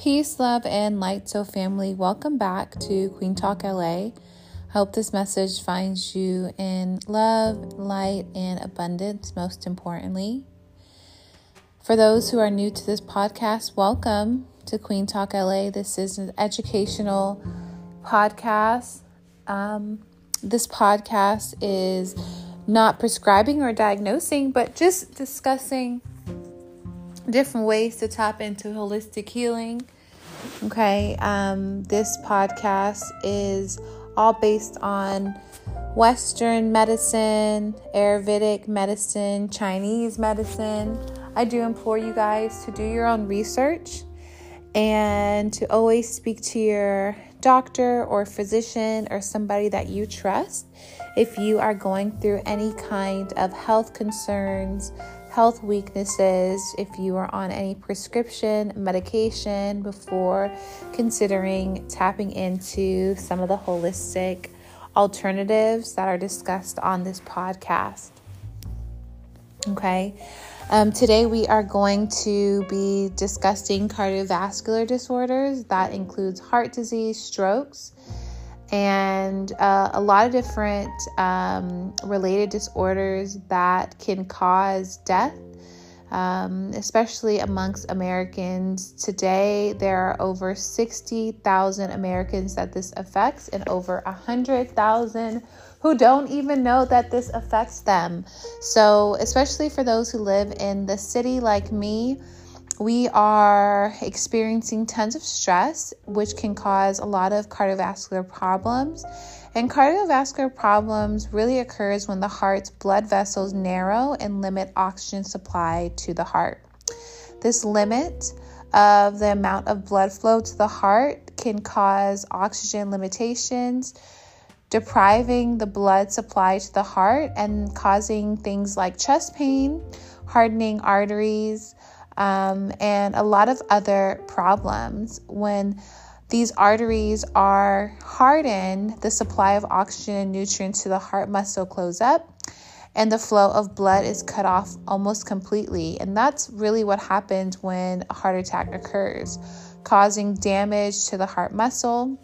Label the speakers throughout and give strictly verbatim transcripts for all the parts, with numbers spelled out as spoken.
Speaker 1: Peace, love, and light. So family, welcome back to Queen Talk L A. Hope this message finds you in love, light, and abundance, most importantly. For those who are new to this podcast, welcome to Queen Talk L A. This is an educational podcast. Um, this podcast is not prescribing or diagnosing, but just discussing different ways to tap into holistic healing. Okay, um, this podcast is all based on Western medicine, Ayurvedic medicine, Chinese medicine. I do implore you guys to do your own research and to always speak to your doctor or physician or somebody that you trust if you are going through any kind of health concerns, health weaknesses, if you are on any prescription medication, before considering tapping into some of the holistic alternatives that are discussed on this podcast. Okay. Um, today we are going to be discussing cardiovascular disorders. That includes heart disease, strokes, and uh, a lot of different um, related disorders that can cause death, um, especially amongst Americans. Today, there are over sixty thousand Americans that this affects and over one hundred thousand who don't even know that this affects them. So especially for those who live in the city like me, we are experiencing tons of stress, which can cause a lot of cardiovascular problems. And cardiovascular problems really occurs when the heart's blood vessels narrow and limit oxygen supply to the heart. This limit of the amount of blood flow to the heart can cause oxygen limitations, depriving the blood supply to the heart and causing things like chest pain, hardening arteries, Um, and a lot of other problems. When these arteries are hardened, the supply of oxygen and nutrients to the heart muscle close up and the flow of blood is cut off almost completely. And that's really what happens when a heart attack occurs, causing damage to the heart muscle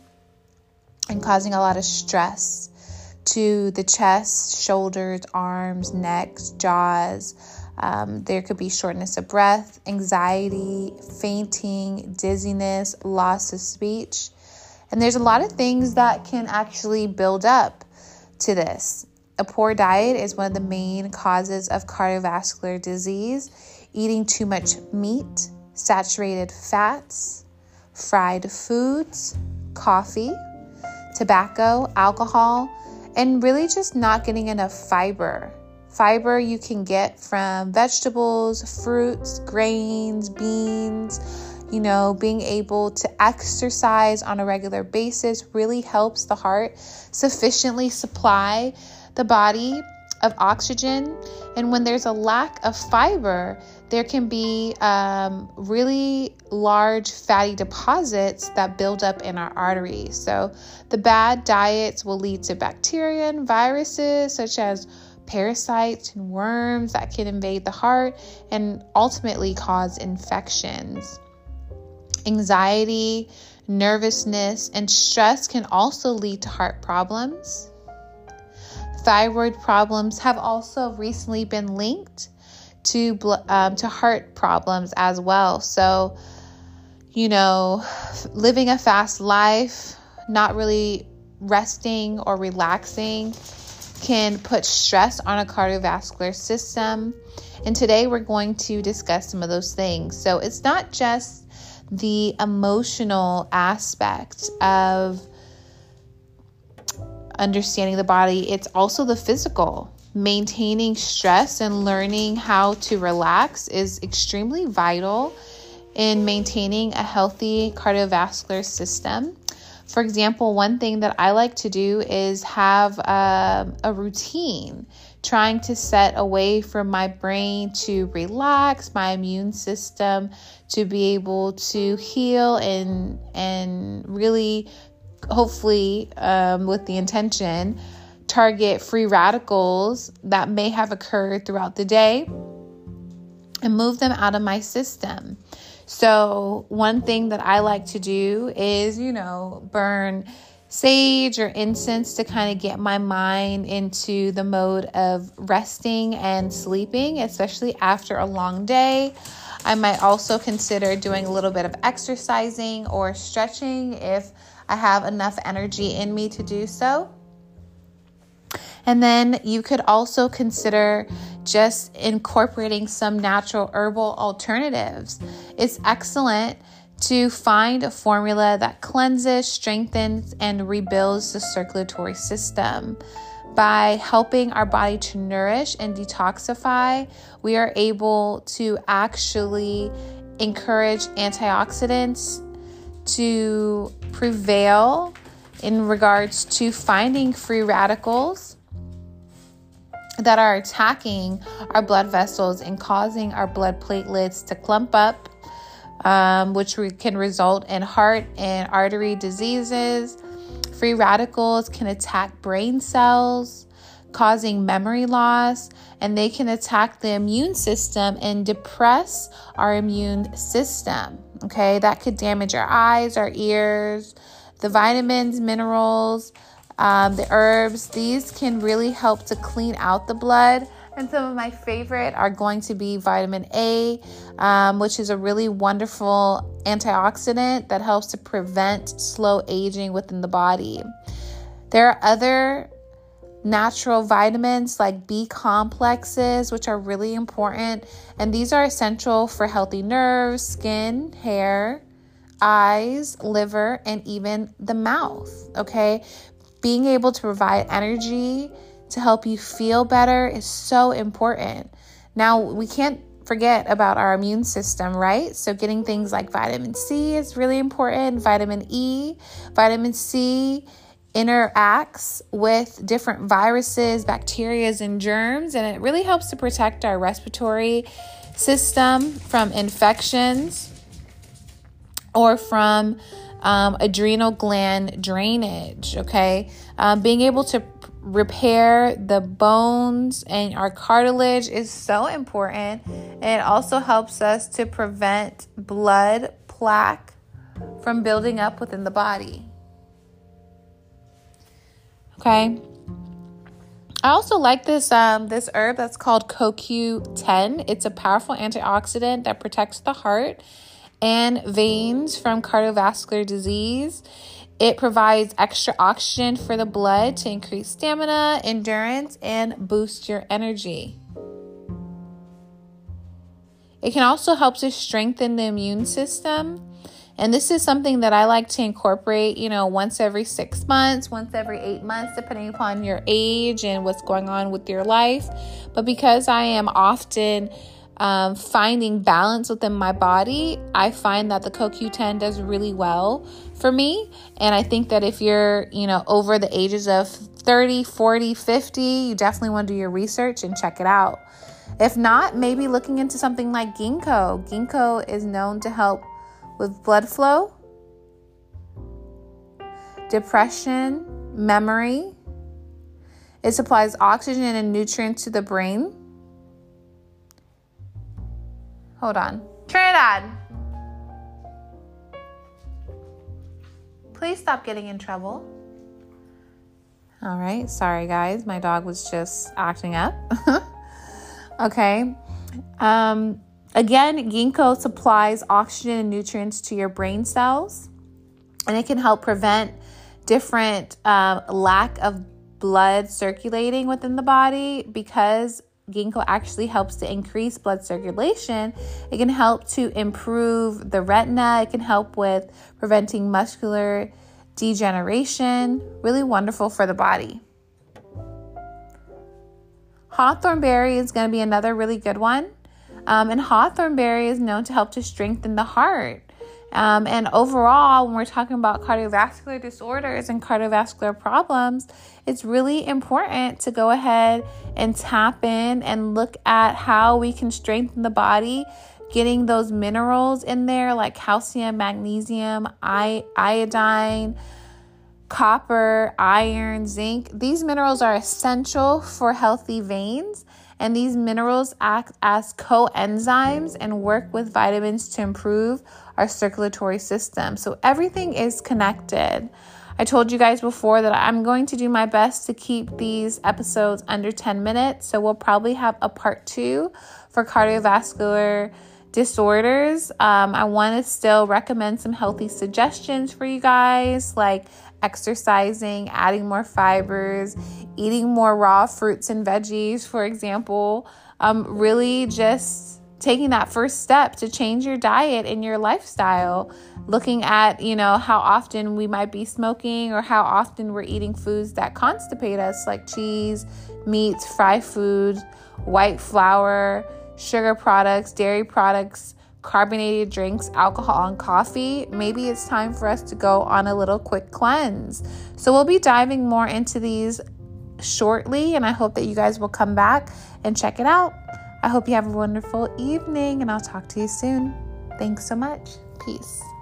Speaker 1: and causing a lot of stress to the chest, shoulders, arms, necks, jaws. Um, there could be shortness of breath, anxiety, fainting, dizziness, loss of speech. And there's a lot of things that can actually build up to this. A poor diet is one of the main causes of cardiovascular disease. Eating too much meat, saturated fats, fried foods, coffee, tobacco, alcohol, and really just not getting enough fiber. Fiber you can get from vegetables, fruits, grains, beans. You know, being able to exercise on a regular basis really helps the heart sufficiently supply the body of oxygen. And when there's a lack of fiber, there can be um, really large fatty deposits that build up in our arteries. So the bad diets will lead to bacteria and viruses such as parasites and worms that can invade the heart and ultimately cause infections. Anxiety, nervousness, and stress can also lead to heart problems. Thyroid problems have also recently been linked to um, to heart problems as well. So, you know, living a fast life, not really resting or relaxing, can put stress on a cardiovascular system. And today we're going to discuss some of those things. So it's not just the emotional aspect of understanding the body, it's also the physical. Maintaining stress and learning how to relax is extremely vital in maintaining a healthy cardiovascular system. For example, one thing that I like to do is have a, a routine, trying to set a way for my brain to relax, my immune system to be able to heal and and really, hopefully, um, with the intention, target free radicals that may have occurred throughout the day and move them out of my system. So one thing that I like to do is, you know, burn sage or incense to kind of get my mind into the mode of resting and sleeping, especially after a long day. I might also consider doing a little bit of exercising or stretching if I have enough energy in me to do so. And then you could also consider just incorporating some natural herbal alternatives. It's excellent to find a formula that cleanses, strengthens, and rebuilds the circulatory system. By helping our body to nourish and detoxify, we are able to actually encourage antioxidants to prevail in regards to finding free radicals that are attacking our blood vessels and causing our blood platelets to clump up, um, which re- can result in heart and artery diseases. Free radicals can attack brain cells, causing memory loss, and they can attack the immune system and depress our immune system. Okay, that could damage our eyes, our ears. The vitamins, minerals, um, the herbs, these can really help to clean out the blood. And some of my favorite are going to be vitamin A, um, which is a really wonderful antioxidant that helps to prevent slow aging within the body. There are other natural vitamins like B complexes, which are really important. And these are essential for healthy nerves, skin, hair, eyes, liver, and even the mouth. Okay. Being able to provide energy to help you feel better is so important. Now, we can't forget about our immune system, right? So getting things like vitamin C is really important. Vitamin E, vitamin C interacts with different viruses, bacteria, and germs, and it really helps to protect our respiratory system from infections or from um, adrenal gland drainage, okay? Um, being able to p- repair the bones and our cartilage is so important. And it also helps us to prevent blood plaque from building up within the body. Okay. I also like this um, this herb that's called C O Q ten. It's a powerful antioxidant that protects the heart and veins from cardiovascular disease. It provides extra oxygen for the blood to increase stamina, endurance, and boost your energy. It can also help to strengthen the immune system. And this is something that I like to incorporate, you know, once every six months, once every eight months, depending upon your age and what's going on with your life. But because I am often um, finding balance within my body, I find that the C O Q ten does really well for me. And I think that if you're, you know, over the ages of thirty, forty, fifty, you definitely want to do your research and check it out. If not, maybe looking into something like ginkgo. Ginkgo is known to help with blood flow, depression, memory. It supplies oxygen and nutrients to the brain. Hold on. Trinidad, please stop getting in trouble. All right. Sorry, guys. My dog was just acting up. Okay. Um, Again, ginkgo supplies oxygen and nutrients to your brain cells, and it can help prevent different uh, lack of blood circulating within the body. Because ginkgo actually helps to increase blood circulation, it can help to improve the retina. It can help with preventing muscular degeneration. Really wonderful for the body. Hawthorn berry is going to be another really good one. Um, and hawthorn berry is known to help to strengthen the heart. Um, and overall, when we're talking about cardiovascular disorders and cardiovascular problems, it's really important to go ahead and tap in and look at how we can strengthen the body, getting those minerals in there like calcium, magnesium, I- iodine, copper, iron, zinc. These minerals are essential for healthy veins. And these minerals act as coenzymes and work with vitamins to improve our circulatory system. So everything is connected. I told you guys before that I'm going to do my best to keep these episodes under ten minutes. So we'll probably have a part two for cardiovascular disorders. Um, I want to still recommend some healthy suggestions for you guys, like exercising, adding more fibers, eating more raw fruits and veggies, for example. Um, really just taking that first step to change your diet and your lifestyle. Looking at, you know, how often we might be smoking or how often we're eating foods that constipate us, like cheese, meats, fried food, white flour, sugar products, dairy products, carbonated drinks, alcohol, and coffee. Maybe it's time for us to go on a little quick cleanse. So we'll be diving more into these shortly, and I hope that you guys will come back and check it out. I hope you have a wonderful evening, and I'll talk to you soon. Thanks so much. Peace.